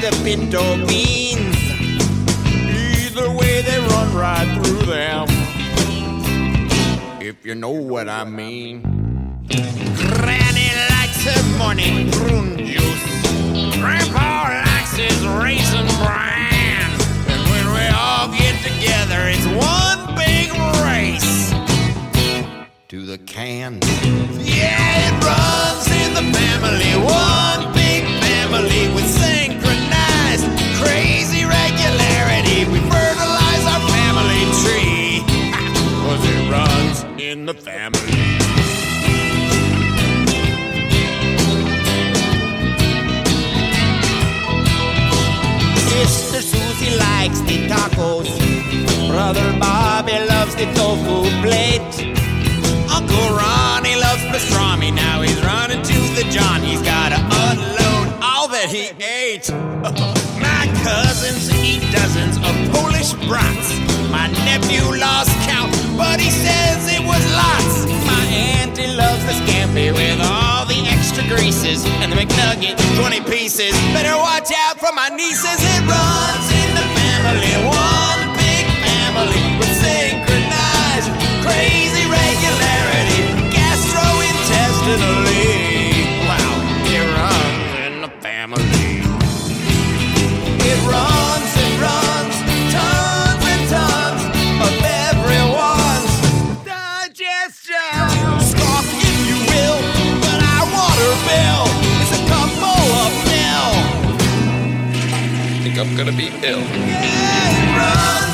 the pinto beans. Either way, they run right through them, if you know what I mean. Granny likes her morning prune juice. Grandpa likes his raisin bran. And when we all get together, it's one big race to the can. Yeah, it runs in the family, one big family with synchronized crazy regularity. We fertilize our family tree, 'cause it runs in the family. Sister Susie likes the tacos. Brother Bobby loves the tofu plate. Uncle Ronnie loves pastrami. Now he's running to the John. He's gotta unload all that he ate. My cousins eat dozens of Polish brats. My nephew lost count, but he says it was lots. My auntie loves the scampi with all the extra greases and the McNugget, 20 pieces. Better watch out for my nieces. It runs in the family, one big family with synchronized crazy regularity, gastrointestinally. Wow, it runs in the family. It runs, tons and tons of everyone's digestion. Scoff if you will, but our water bill is a cup full of mill. I think I'm gonna be ill. Yeah, it runs.